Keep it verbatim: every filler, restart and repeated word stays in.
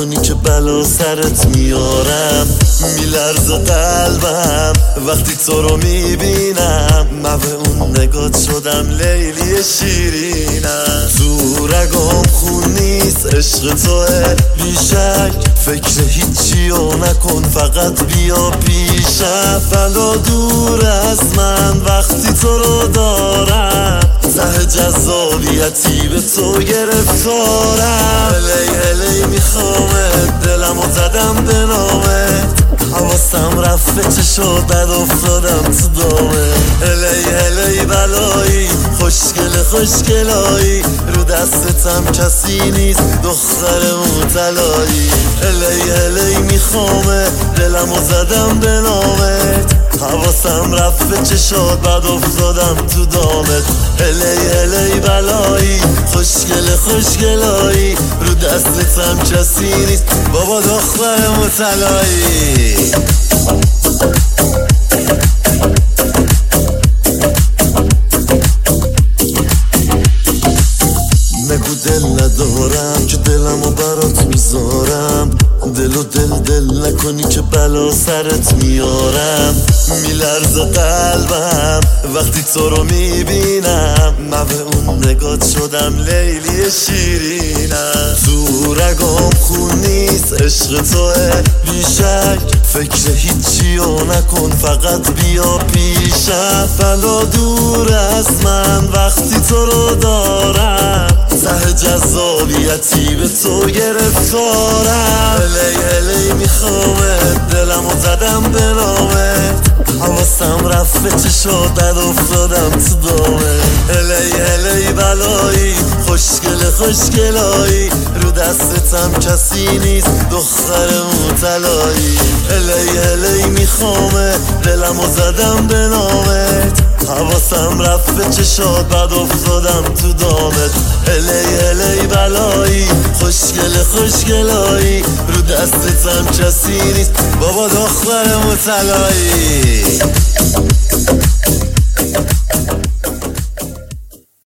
نکنی که بلا سرت میارم. میلرزه قلبم وقتی تو رو میبینم، من به اون نگات شدم لیلی شیرینم. تو رگام خون نیست عشق توه بیشک، فکر هیچی و نکن فقط بیا پیشم. بلا دور از من وقتی تو رو دارم، ته جذابیتی به تو گرفتارم. هلی هلی میخوامت، دلم و زدم به نامت، حواسم رفت به چه شد بد افتادم تو دامه. هلی هلی بلایی خوشگل خوشگلایی، رو دستتم کسی نیست دختر موطلایی. هلی هلی میخوامه، دلم و زدم به نامت، حواسم رفت به چه شد بد افتادم تو دامت. هلی هلی بلایی خوشگل خوشگلایی، رو دستتم کسی نیست بابا دختر موطلایی. نگو دل ندارم که دلمو برات میذارم، دل و دل دل نکنی که بلا سرت میارم. میلرزه قلبم وقتی تو رو میبینم، من به اون نگات شدم لیلی شیرینم. تو رگام خون نیست عشق توه بیشک، فکر هیچی و نکن فقط بیا پیشم. بلا دور از من وقتی تو رو دارم، ته جذابیتی به تو گرفتارم. هلی هلی میخوامت، دلم و زدم به نامت، حواسم رفت به چه شد بد افتادم تو دامه. هلی هلی بلایی خوشگل خوشگلایی، رو دستتم کسی نیست دختر موطلایی. هلی هلی میخوامت، دلم و زدم به نامت، حواسم رفت به چه شد بد افتادم تو دامت. هلی هلی بلایی خوشگل خوشگلایی، رو دستتم کسی نیست بابا دختر موطلایی.